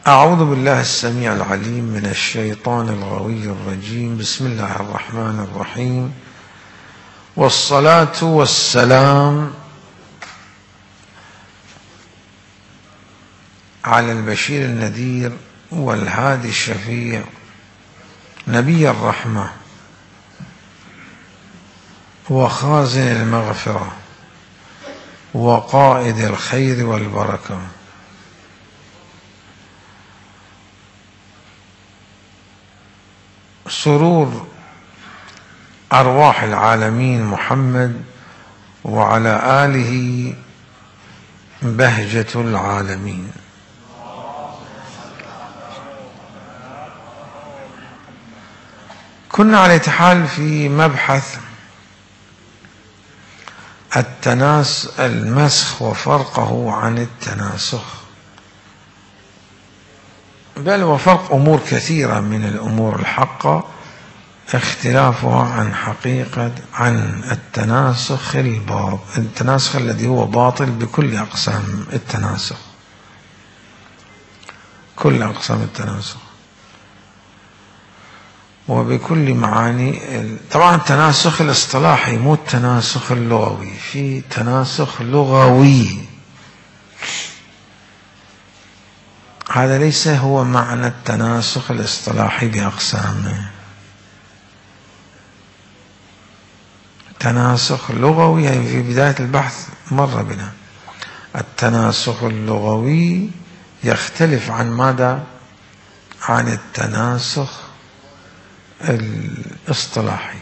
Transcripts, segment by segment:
أعوذ بالله السميع العليم من الشيطان الغوي الرجيم. بسم الله الرحمن الرحيم، والصلاة والسلام على البشير النذير والهادي الشفيع نبي الرحمة وخازن المغفرة وقائد الخير والبركة، سرور أرواح العالمين محمد وعلى آله بهجة العالمين. كنا على حال في مبحث المسخ وفرقه عن التناسخ، بل وفرق أمور كثيرة من الأمور الحقة اختلافها عن التناسخ الذي هو باطل بكل أقسام التناسخ، كل أقسام التناسخ وبكل معاني. طبعا التناسخ الاصطلاحي مو التناسخ اللغوي، في تناسخ لغوي، هذا ليس هو معنى التناسخ الاصطلاحي بأقسامه. تناسخ لغوي يعني في بداية البحث مر بنا التناسخ اللغوي يختلف عن ماذا؟ عن التناسخ الاصطلاحي.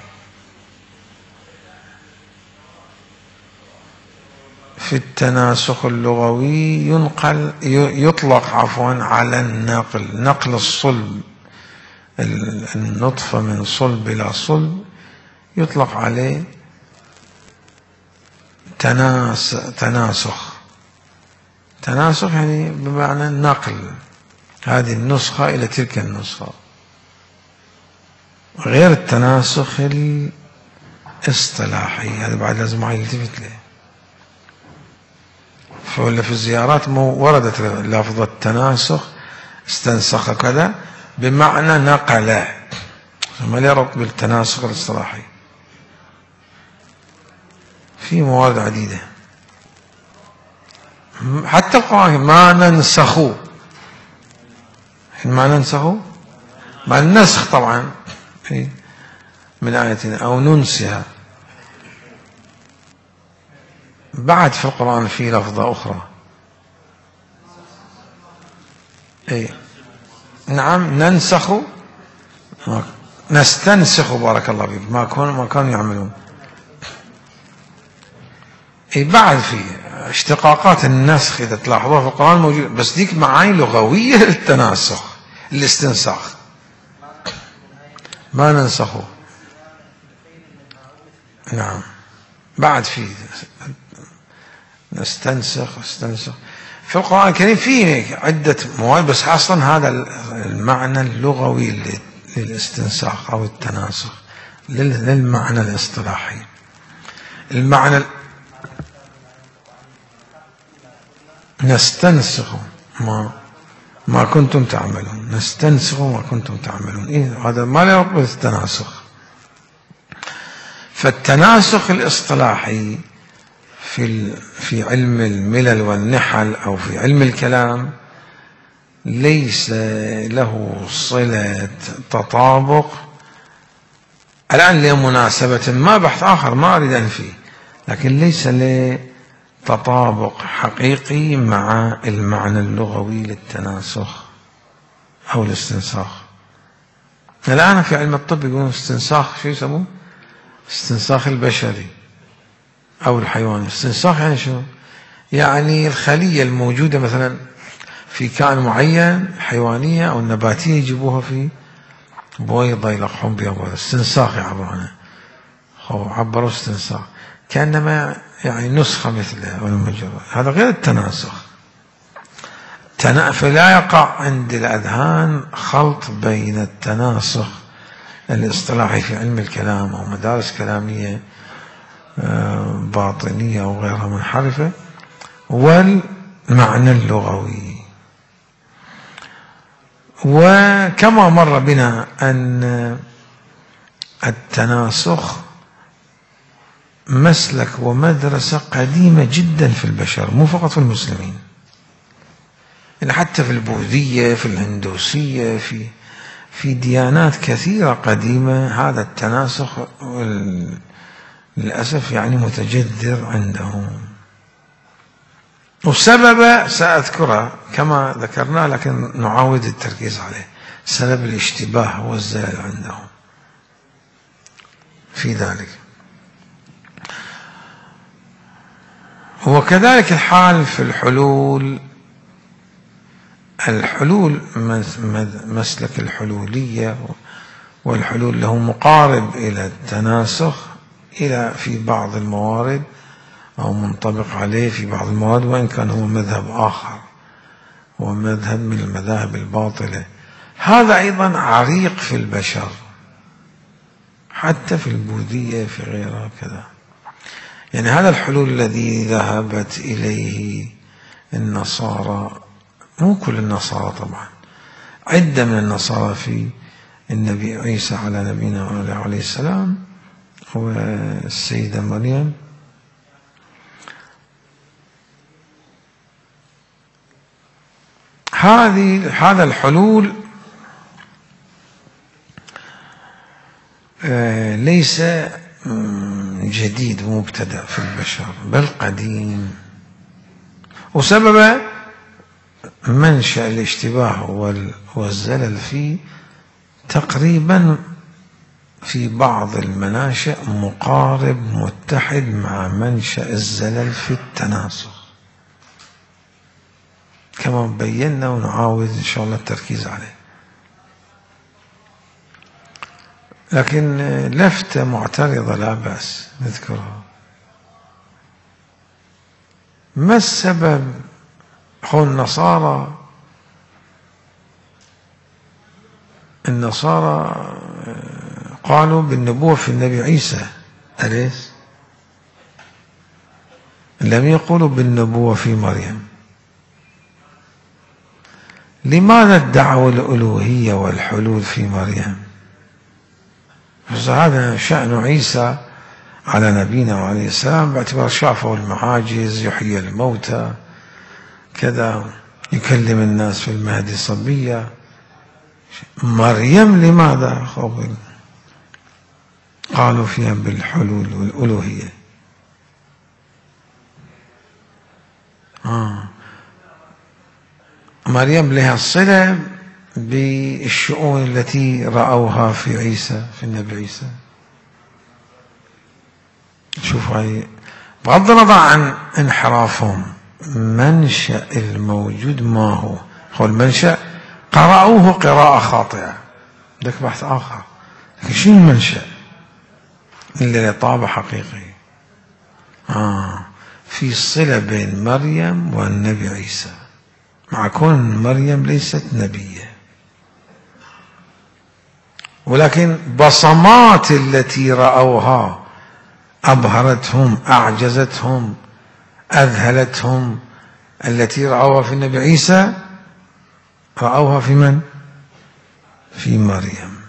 في التناسخ اللغوي يطلق على نقل الصلب، النطفة من صلب إلى صلب يطلق عليه تناسخ يعني بمعنى نقل هذه النسخة إلى تلك النسخة، غير التناسخ الاصطلاحي. هذا بعد لازم يلتفت له. فولا في الزيارات وردت لفظة التناسخ، استنسخ كذا بمعنى نقل، ما يربط بالتناسخ الاصطلاحي. في موارد عديدة، حتى القرآن ما ننسخه مع النسخ طبعا من آية أو ننسها. بعد في القرآن في لفظة أخرى نعم، نستنسخ، بارك الله فيك، ما كانوا يعملون. بعد في اشتقاقات النسخ إذا تلاحظوها في القرآن موجود، بس ديك معاني لغوية للتناسخ الاستنساخ، ما ننسخه. نعم، بعد في نستنسخ في القرآن الكريم فيه عدة مواد، بس أصلا هذا المعنى اللغوي للاستنساخ أو التناسخ للمعنى الاصطلاحي. المعنى نستنسخ ما كنتم تعملون، نستنسخ ما كنتم تعملون، هذا ما له علاقة بالتناسخ. فالتناسخ الاصطلاحي في علم الملل والنحل أو في علم الكلام ليس له صلة تطابق الآن لمناسبة ما، بحث آخر ما أريد أنفيه، لكن ليس له تطابق حقيقي مع المعنى اللغوي للتناسخ أو الاستنساخ. الآن في علم الطب يقولون استنساخ، شو يسموه؟ استنساخ البشري أو الحيواني. استنساخ يعني شو؟ يعني الخلية الموجودة مثلا في كائن معين حيوانية أو نباتية يجيبوها في بويضة يلقحون بها بويضة، استنساخ يعبروا عنه، عبروا استنساخ كأنما يعني نسخة مثلها ولا مجرد. هذا غير التناسخ. فلا يقع عند الأذهان خلط بين التناسخ الاصطلاحي في علم الكلام أو مدارس كلامية باطنية أو غيرها منحرفة والمعنى اللغوي. وكما مر بنا أن التناسخ مسلك ومدرسة قديمة جدا في البشر، مو فقط في المسلمين، يعني حتى في البوذية، في الهندوسية، في ديانات كثيرة قديمة هذا التناسخ للأسف يعني متجذر عندهم. والسبب سأذكرها كما ذكرنا، لكن نعاود التركيز عليه. سبب الاشتباه والزلل عندهم في ذلك. وكذلك الحال في الحلول. مسلك الحلولية والحلول له مقارب إلى التناسخ إلى في بعض الموارد، أو منطبق عليه في بعض المواد، وإن كان هو مذهب آخر، هو مذهب من المذاهب الباطلة. هذا أيضا عريق في البشر، حتى في البوذية في غيرها كذا. يعني هذا الحلول الذي ذهبت إليه النصارى، مو كل النصارى طبعا، عدة من النصارى في النبي عيسى على نبينا عليه السلام والسيدة مريم، هذا الحلول ليس جديد ومبتدأ في البشر، بل قديم. وسبب منشأ الاشتباه والزلل فيه تقريبا في بعض المناشئ مقارب متحد مع منشأ الزلل في التناسخ، كما بينا ونعاود إن شاء الله التركيز عليه. لكن لفتة معترضة لا بأس نذكرها. ما السبب؟ هو النصارى قالوا بالنبوة في النبي عيسى، أليس؟ لم يقولوا بالنبوة في مريم. لماذا ادعوا الألوهية والحلول في مريم؟ هذا شأن عيسى على نبينا وعليه السلام، باعتبار شافوا المعاجز، يحيي الموتى كذا، يكلم الناس في المهد صبية. مريم لماذا قالوا فيها بالحلول والألوهية؟ مريم لها صلة بالشؤون التي رأوها في عيسى، في النبي عيسى. شوف هاي بغض النظر عن انحرافهم، منشأ الموجود ما هو المنشأ. قرأوه قراءة خاطئة، ذاك بحث آخر، لكن شنو المنشأ اللي طابع حقيقي؟ في صلة بين مريم والنبي عيسى، مع كون مريم ليست نبية، ولكن بصمات التي رأوها أبهرتهم، أعجزتهم، أذهلتهم. التي رأوها في النبي عيسى رأوها في من؟ في مريم.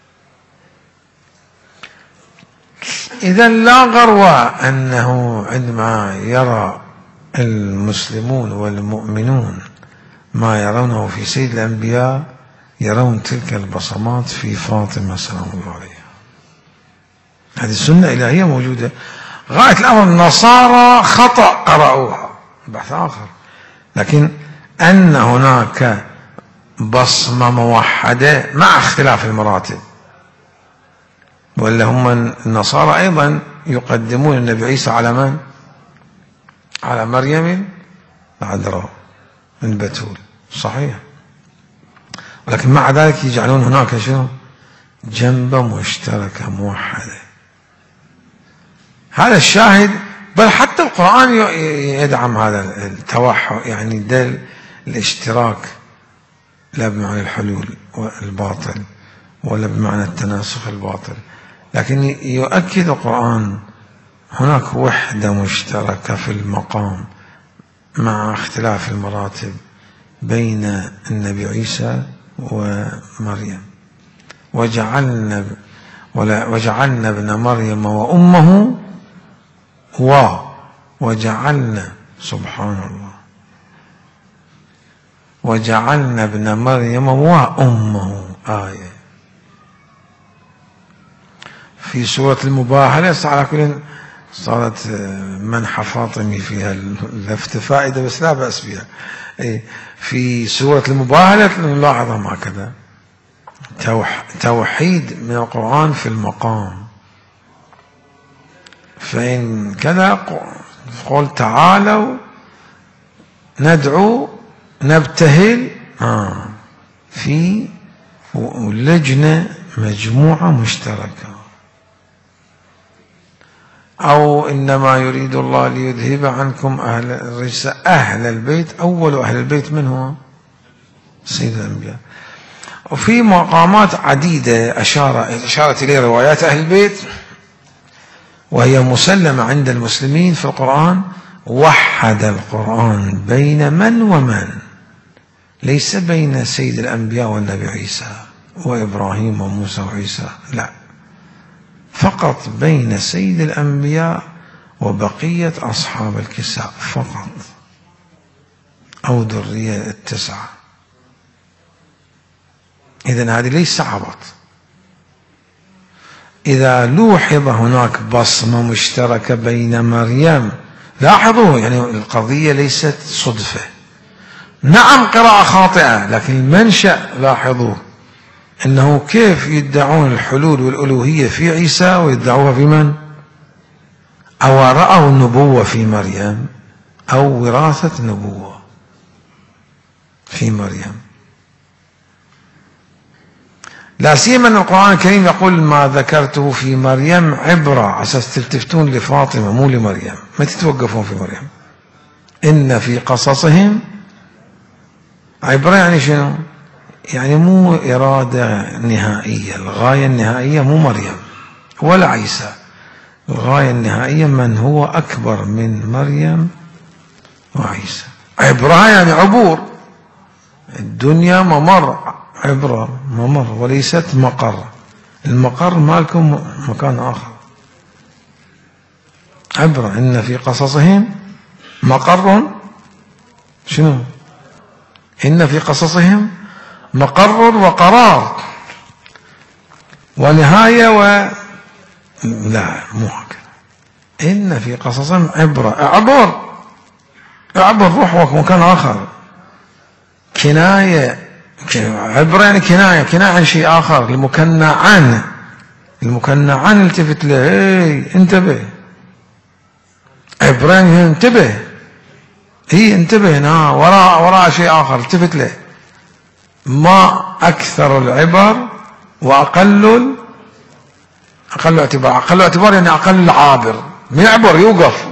إذا لا غرو أنه عندما يرى المسلمون والمؤمنون ما يرونه في سيد الأنبياء، يرون تلك البصمات في فاطمة سلام الله عليها. هذه السنة الإلهية موجودة. غاية الأمر النصارى خطأ قرأوها، بحث آخر، لكن أن هناك بصمة موحدة مع اختلاف المراتب. ولا هم النصارى أيضا يقدمون النبي عيسى على من؟ على مريم العذراء البتول، صحيح، ولكن مع ذلك يجعلون هناك شنو؟ جنبة مشتركة موحدة. هذا الشاهد، بل حتى القرآن يدعم هذا التوحد، يعني دل الاشتراك، لا بمعنى الحلول الباطل ولا بمعنى التناسخ الباطل، لكن يؤكد القرآن هناك وحدة مشتركة في المقام مع اختلاف المراتب بين النبي عيسى ومريم. وجعلنا ابن مريم وأمه وجعلنا، سبحان الله، وجعلنا ابن مريم وأمه آية. في سورة المباهلة على كل صارت منحى فاطمي فيها اللفت فائدة، بس لا بأس بها. في سورة المباهلة نلاحظهم هكذا: توحيد من القرآن في المقام. فإن كذا قل تعالوا ندعو نبتهل في لجنة مجموعة مشتركة. أو إنما يريد الله ليذهب عنكم الرجس أهل البيت. أول أهل البيت من هو؟ سيد الأنبياء. وفي مقامات عديدة أشارت إليه روايات أهل البيت، وهي مسلمة عند المسلمين في القرآن. وحد القرآن بين من ومن، ليس بين سيد الأنبياء والنبي عيسى وإبراهيم وموسى وعيسى، لا، فقط بين سيد الأنبياء وبقية أصحاب الكساء فقط، أو ذرية التسعة. إذن هذه ليس عبط. إذا لوحظ هناك بصمة مشتركة بين مريم، لاحظوا يعني القضية ليست صدفة. نعم قراءة خاطئة، لكن المنشأ لاحظوا أنه كيف يدعون الحلول والألوهية في عيسى ويدعوها في من؟ أو رأوا النبوة في مريم، أو وراثة نبوة في مريم. لا سيما أن القرآن الكريم يقول: ما ذكرته في مريم عبرة، على أساس تلتفتون لفاطمة مو لمريم، ما تتوقفون في مريم. إن في قصصهم عبرة، يعني شنو؟ يعني مو إرادة نهائية، الغاية النهائية مو مريم ولا عيسى، الغاية النهائية من هو أكبر من مريم وعيسى. عبرة يعني عبور، الدنيا ممر، عبرة ممر وليست مقر. المقر مالكم مكان آخر. عبرة. إن في قصصهم مقر، شنو؟ إن في قصصهم مقر وقرار ونهاية لا، مو هكذا. إن في قصصهم عبرة، اعبر روح مكان آخر. كناية، عبرة يعني كناية عن شيء آخر. المكنى عن التفت له، انتبه. عبرة يعني انتبه، انتبه هنا وراء شيء آخر، التفت له. ما أكثر العبر وأقل اعتبار. أقل اعتبار يعني أقل العابر، ما يعبر يوقف.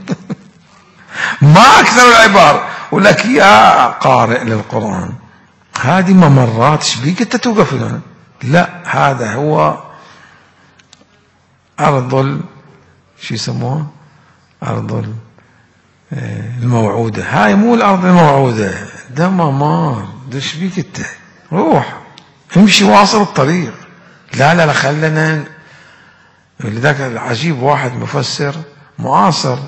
ما أكثر العبر. ولك يا قارئ للقرآن، هذه ممرات شبيك أنت توقف هنا؟ لا، هذا هو أرض شو يسموها؟ أرض الموعودة. هاي مو الأرض الموعودة، ده ممر، ده شبيك أنت؟ روح امشي واصل الطريق. لا خلنا. لذلك العجيب، واحد مفسر معاصر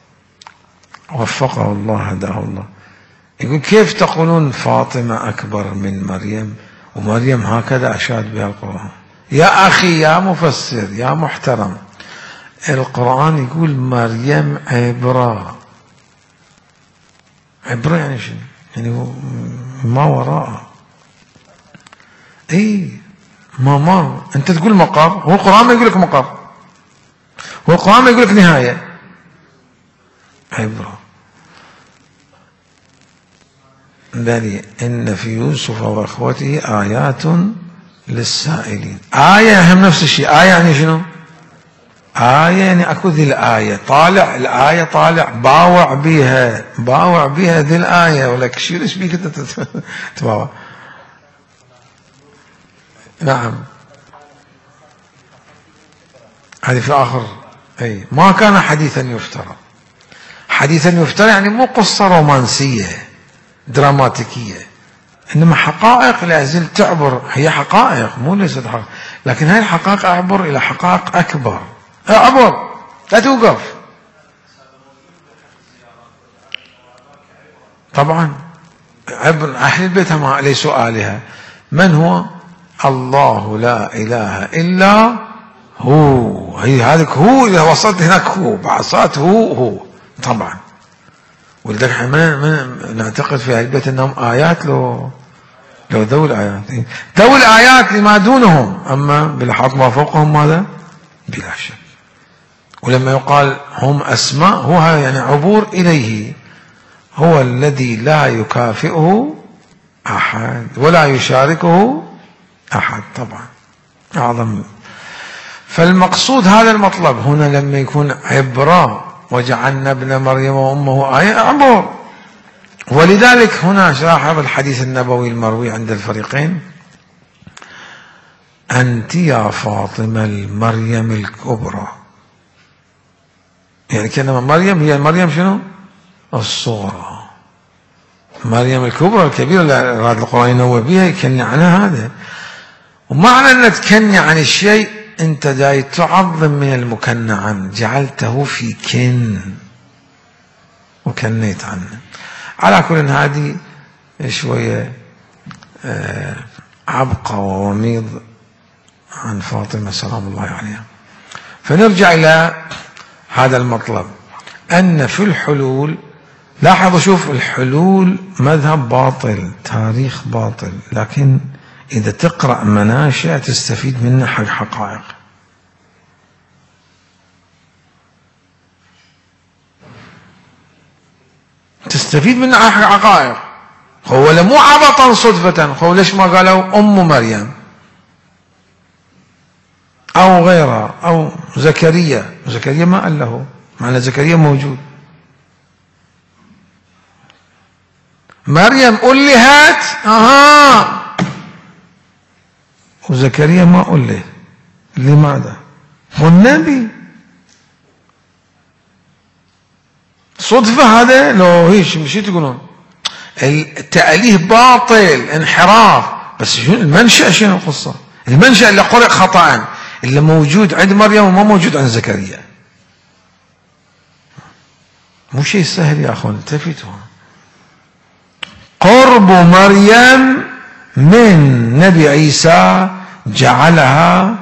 وفقه الله هداه الله، يقول: كيف تقولون فاطمة أكبر من مريم ومريم هكذا أشاد بها القرآن؟ يا أخي يا مفسر يا محترم، القرآن يقول مريم عبرة يعني شنو؟ يعني ما وراءها. ممر. أنت تقول مقر، هو القرآن ما يقول لك مقر، هو القرآن ما يقول لك نهاية. عبرة. بل إن في يوسف وأخوته آيات للسائلين. آية هم نفس الشيء. آية يعني شنو؟ آية يعني أكو ذي الآية، طالع الآية، طالع باوع بها ذي الآية. ولك شو ليش بيك تباوع؟ نعم، هذه في آخر. ما كان حديثا يفترى. حديثا يفترى يعني مو قصة رومانسية دراماتيكية، إنما حقائق لا زلت تعبر، هي حقائق مو ليست حقائق، لكن هاي الحقائق أعبر إلى حقائق أكبر. أعبر لا توقف. طبعا عبر أهل البيت ليسوا آلهة. من هو؟ الله لا إله إلا هو. هي هذاك هو، إذا وصلت هناك هو بعصات هو طبعا. ولذلك احنا نعتقد في أهل البيت أنهم آيات لو ذوي الآيات، ذوي الآيات لما دونهم، أما بلحاظ ما فوقهم ماذا؟ بلا شك. ولما يقال هم أسماء، هو يعني عبور إليه، هو الذي لا يكافئه أحد ولا يشاركه أحد طبعا أعظم. فالمقصود هذا المطلب هنا لما يكون عبرة وجعلنا ابن مريم وأمه آية أعبر. ولذلك هنا لاحظ الحديث النبوي المروي عند الفريقين: أنت يا فاطمة المريم الكبرى. يعني كلمة مريم هي مريم شنو؟ الصغرى. مريم الكبرى الكبيرة اللي أراد القرآن ينوه بها يكني عنها هذا. ومعنى أن تكني عن الشيء أنت جاي تعظم من المكنى عنه، جعلته في كن وكنيت عنه. على كل هذه شوية عبقى ووميض عن فاطمة سلام الله عليها. فنرجع إلى هذا المطلب أن في الحلول، لاحظوا شوف، الحلول مذهب باطل، تاريخ باطل، لكن إذا تقرأ مناشئ تستفيد منه حق حقائق. تستفيد منه حق حقائق. هو مو عبطا صدفة. هو ليش ما قالوا أم مريم أو غيرها أو زكريا؟ زكريا ما قال له، معنى زكريا موجود. مريم ألهت وزكريا ما أله. لماذا؟ هو النبي. صدفة هذا؟ لو هيش مش تقولون التأليه باطل، انحراف. بس شنو المنشأ؟ شنو القصة؟ المنشأ اللي قرأ خطأ، اللي موجود عند مريم وما موجود عند زكريا. مو شيء سهل يا أخوان، التفتوا. قرب مريم من نبي عيسى جعلها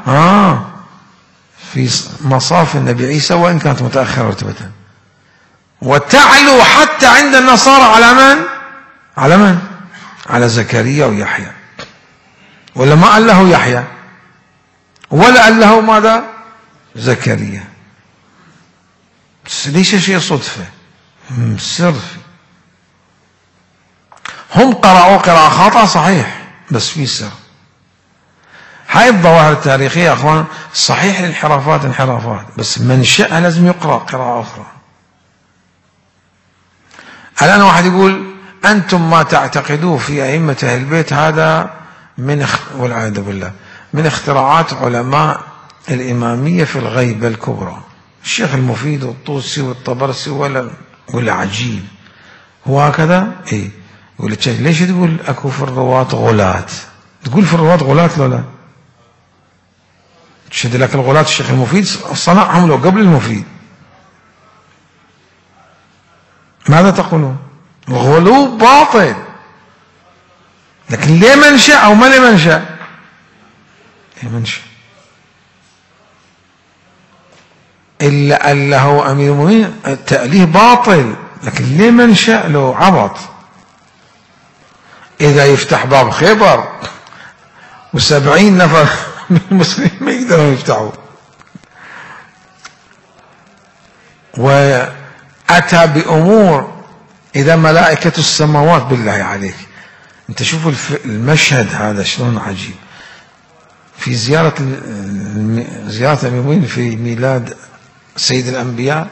في مصاف النبي عيسى، وإن كانت متأخرة رتبة، وتعلو حتى عند النصارى على من؟ على من؟ على زكريا ويحيى. ولا ما قال له يحيى ولا قال له ماذا؟ زكريا. ليس شيء صدفة، سر. هم قرأوا قراءة خاطئة صحيح، بس في سر. هاي الظواهر التاريخية يا أخوان، صحيح الانحرافات انحرافات، بس منشأها لازم يقرأ قراءة أخرى. الآن واحد يقول أنتم ما تعتقدوه في أئمة أهل البيت هذا والعياذ بالله من اختراعات علماء الإمامية في الغيبة الكبرى، الشيخ المفيد والطوسي والطبرسي ولا عجيب. هو هكذا؟ إيه. يقول ليش تقول أكو في الرواة غلاة؟ تقول في الرواة غلاة لو لا تشهد لك الغلاة الشيخ المفيد صنعهم له قبل المفيد. ماذا تقولون؟ الغلو باطل، لكن ليه منشأ أو ما ليه منشأ؟ ليه منشأ؟ إلا قال له أمير المؤمنين التأليه باطل، لكن ليه منشأ له عبط؟ إذا يفتح باب خيبر و70 نفر من المسلمين ما يقدرون يفتحوا. وأتى بأمور إذا ملائكة السماوات، بالله عليك أنت شوفوا المشهد هذا شلون عجيب. في زيارة المؤمنين في ميلاد سيد الأنبياء،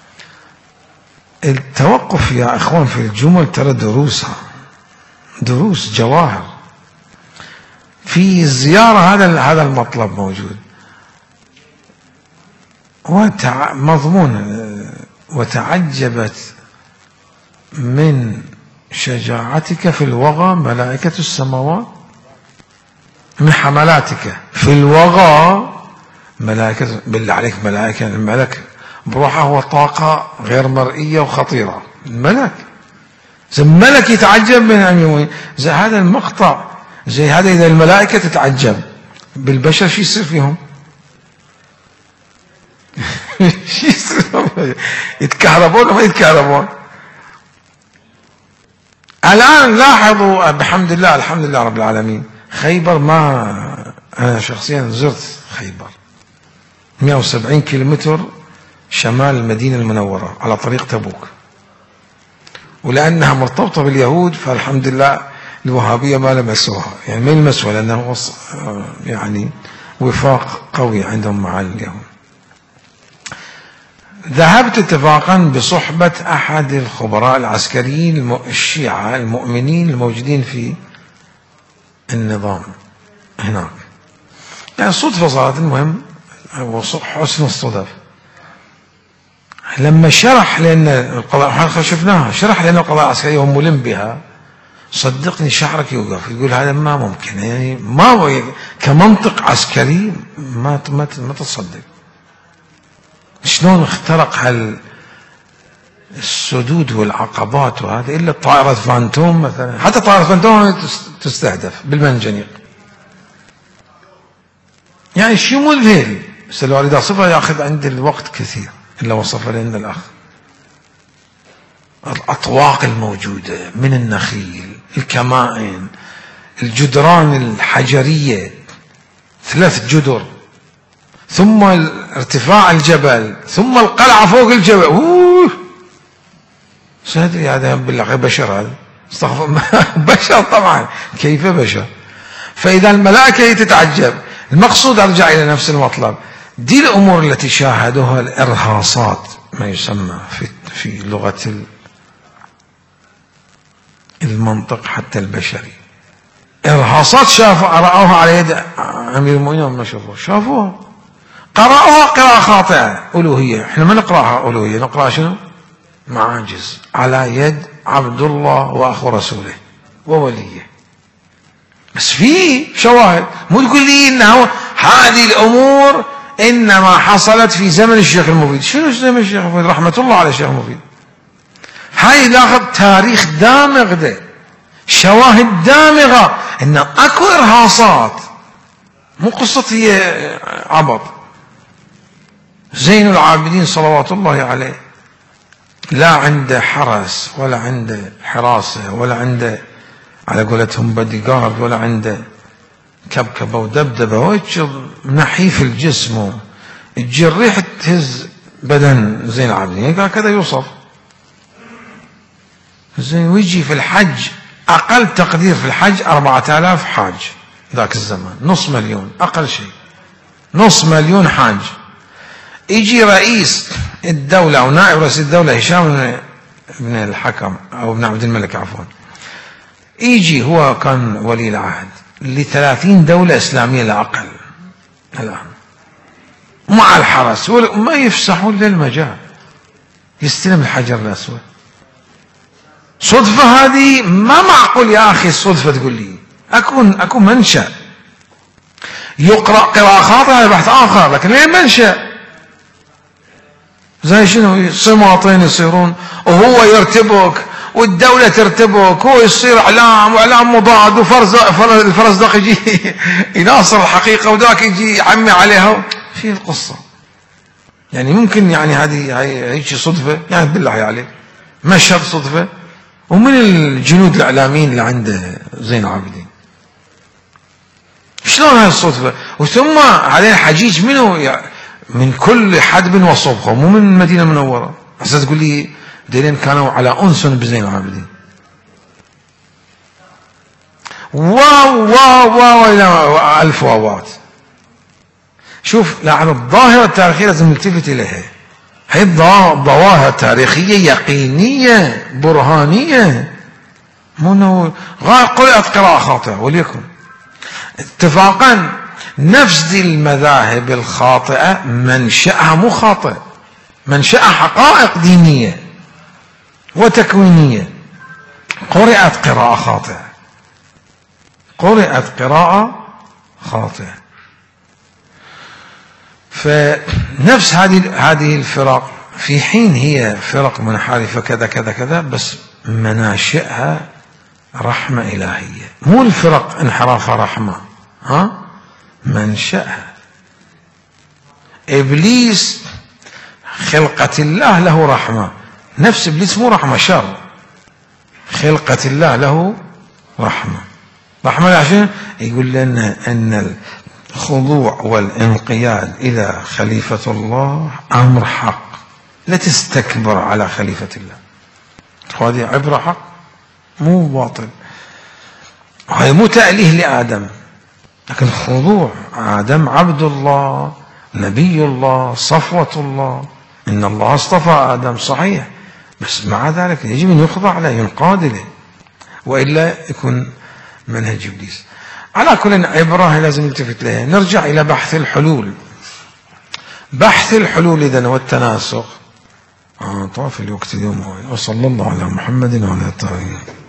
التوقف يا أخوان في الجمل ترى دروس جواهر في الزيارة. هذا المطلب موجود مضمون. وتعجبت من شجاعتك في الوغى ملائكة السماوات، من حملاتك في الوغى ملائكة. بالله عليك ملائكة، الملك بروحه هو طاقة غير مرئية وخطيرة. الملك زي الملك يتعجب من أن يموت، زي هذا المقطع، زي هذا إذا الملائكة تتعجب بالبشر شو يصير فيهم؟ شو يصير فيهم؟ يتكهربون وما يتكهربون. الآن لاحظوا بحمد الله، الحمد لله رب العالمين، خيبر، ما أنا شخصيا زرت خيبر 170 كيلومتر شمال المدينة المنورة على طريق تبوك، ولأنها مرتبطة باليهود فالحمد لله الوهابية ما لمسوها، يعني ما يلمسوها لأنه يعني وفاق قوي عندهم مع اليهود. ذهبت اتفاقا بصحبة أحد الخبراء العسكريين الشيعة المؤمنين الموجودين في النظام هناك، يعني صدفة صارت، المهم حسن الصدف. لما شرح لأن القضاء شفناها، شرح لأن القضاء العسكري هو ملم بها، صدقني شعرك يوقف، يقول هذا ما ممكن، يعني ما كمنطق عسكري ما تصدق شلون اخترق السدود والعقبات وهذا، إلا طائرة فانتوم مثلا، حتى طائرة فانتوم تستهدف بالمنجنيق، يعني شيء مذهل. بس لو أريد أصفها يأخذ عندي الوقت كثير إلا وصف لنا الأخ. الأطواق الموجودة من النخيل، الكمائن، الجدران الحجرية 3 جدر، ثم ارتفاع الجبل، ثم القلعة فوق الجبل. سأدري هذا بالله بشر، هذا استغفر بشر طبعا، كيف بشر؟ فإذا الملائكة تتعجب. المقصود أرجع إلى نفس المطلب، دي الأمور التي شاهدوها الإرهاصات، ما يسمى في لغة المنطق حتى البشري، إرهاصات رأوها على يد أمير المؤمنين، ما شافوها، قرأوها قراءة خاطئة ألوهية. احنا ما نقرأها ألوهية، نقرأ شنو؟ معاجز على يد عبد الله وأخو رسوله ووليه. بس في شواهد، مو تقول لي إنه هذه الأمور إنما حصلت في زمن الشيخ المفيد. شنو زمن الشيخ المفيد؟ رحمة الله على الشيخ المفيد. هاي ناخذ تاريخ دامغ، ده شواهد دامغة إن أكو إرهاصات، مو قصة هي عبط. زين العابدين صلوات الله عليه لا عنده حرس ولا عنده حراسة ولا عنده على قولتهم بادي جارد ولا عنده كبكبة ودبدبة، وجه نحيف الجسم، تجي الريح تهز بدن زين العابدين، هكذا يوصف زين. ويجي في الحج، أقل تقدير في الحج 4000 حاج ذاك الزمان، 500,000 أقل شيء، 500,000 حاج. يجي رئيس الدولة أو نائب رئيس الدولة هشام بن الحكم أو ابن عبد الملك عفوا، يجي هو كان ولي العهد ل30 دولة إسلامية لا أقل الآن، مع الحرس، ما يفسحون للمجال، يستلم الحجر الأسود. صدفة هذه؟ ما معقول يا أخي الصدفة تقول لي، أكون منشأ يقرأ قراءة خاطئة بحث آخر، لكن ليه منشأ؟ زي شنو؟ صماطين يصيرون وهو يرتبك والدولة ترتبك، هو يصير إعلام وإعلام مضاد، الفرزدق يجي يناصر الحقيقة وذاك يجي يعمي عليها. في القصة يعني ممكن يعني هذه هيك صدفة؟ يعني بالله عليك مشهد صدفة؟ ومن الجنود الإعلاميين اللي عنده زين العابدين، شلون هاي الصدفة؟ وثم عليه حجيج منه يعني من كل حدب وصبغة، مو من المدينة المنورة. أساس تقول لي دلين كانوا على أنس بزين العابدين. واو واو واو إلى 1000 واوات. شوف، لعن الظاهرة التاريخية لازم نلتفت إليها. هي الظواهر تاريخية يقينية برهانية، مو انه قرأت قراءة خاطئة. وليكن اتفاقا نفس دي المذاهب الخاطئة منشأها مو خاطئ، منشأها حقائق دينية وتكوينية. قرأت قراءة خاطئة، قرأت قراءة خاطئة. فنفس هذه الفرق في حين هي فرق منحرفة كذا كذا كذا، بس مناشئها رحمة إلهية، مو الفرق انحرافها رحمة، منشأها. إبليس خلقة الله له رحمة، نفس إبليس مو رحمة، شر. خلقة الله له رحمة، رحمة عشان يقول لنا أن الخضوع والانقياد إلى خليفة الله أمر حق، لا تستكبر على خليفة الله. هذه عبرة حق مو باطل، وهذا مو تأليه لآدم، لكن خضوع. آدم عبد الله، نبي الله، صفوة الله، إن الله اصطفى آدم صحيح، بس مع ذلك يجب أن يخضع له، ينقاد له، وإلا يكون منهج إبليس. على كل عبرة لازم نلتفت لها. نرجع إلى بحث الحلول. بحث الحلول إذن والتناسخ. طاف الوقت اليوم. وصلى الله على محمد وعلى آله.